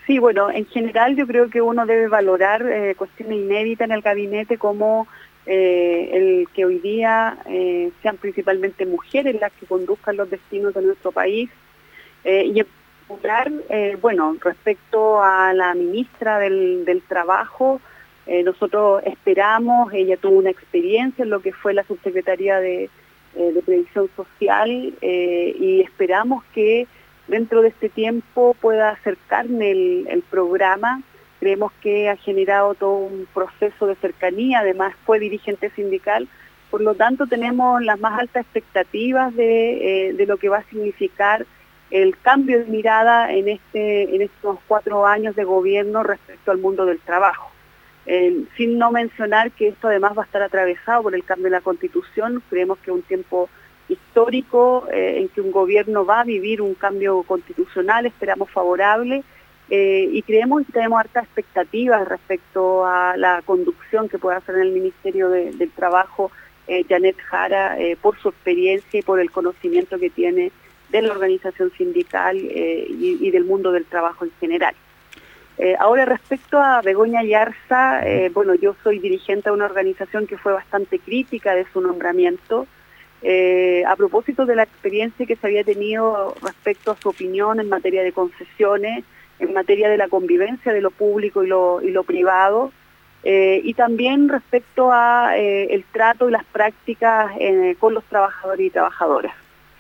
Sí, bueno, en general yo creo que uno debe valorar cuestiones inéditas en el gabinete como el que hoy día sean principalmente mujeres las que conduzcan los destinos de nuestro país y en particular, bueno, respecto a la ministra del Trabajo, nosotros esperamos, ella tuvo una experiencia en lo que fue la subsecretaría de Previsión Social y esperamos que dentro de este tiempo pueda acercarme el programa. Creemos que ha generado todo un proceso de cercanía, además fue dirigente sindical, por lo tanto tenemos las más altas expectativas de lo que va a significar el cambio de mirada en estos 4 años de gobierno respecto al mundo del trabajo. Sin no mencionar que esto además va a estar atravesado por el cambio de la Constitución. Creemos que es un tiempo histórico en que un gobierno va a vivir un cambio constitucional, esperamos favorable, y creemos que tenemos hartas expectativas respecto a la conducción que puede hacer en el Ministerio del Trabajo Janet Jara, por su experiencia y por el conocimiento que tiene de la organización sindical y del mundo del trabajo en general. Ahora respecto a Begoña Yarza, bueno, yo soy dirigente de una organización que fue bastante crítica de su nombramiento, a propósito de la experiencia que se había tenido respecto a su opinión en materia de concesiones, en materia de la convivencia de lo público y lo privado, y también respecto a el trato y las prácticas con los trabajadores y trabajadoras.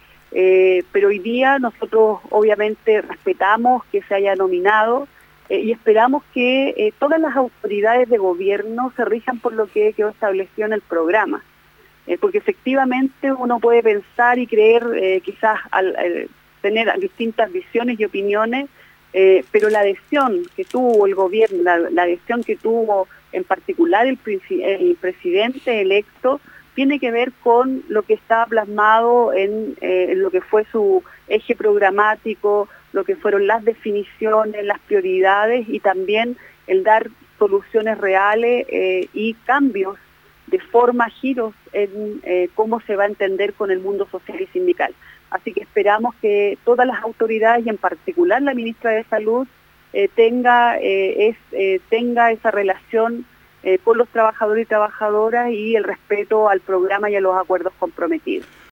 Pero hoy día nosotros obviamente respetamos que se haya nominado y esperamos que todas las autoridades de gobierno se rijan por lo que quedó establecido en el programa. Porque efectivamente uno puede pensar y creer, quizás tener distintas visiones y opiniones, pero la adhesión que tuvo el gobierno, la adhesión que tuvo en particular el presidente electo, tiene que ver con lo que está plasmado en lo que fue su eje programático, lo que fueron las definiciones, las prioridades y también el dar soluciones reales y cambios de forma, giros en cómo se va a entender con el mundo social y sindical. Así que esperamos que todas las autoridades y en particular la ministra de Salud tenga esa relación con los trabajadores y trabajadoras y el respeto al programa y a los acuerdos comprometidos.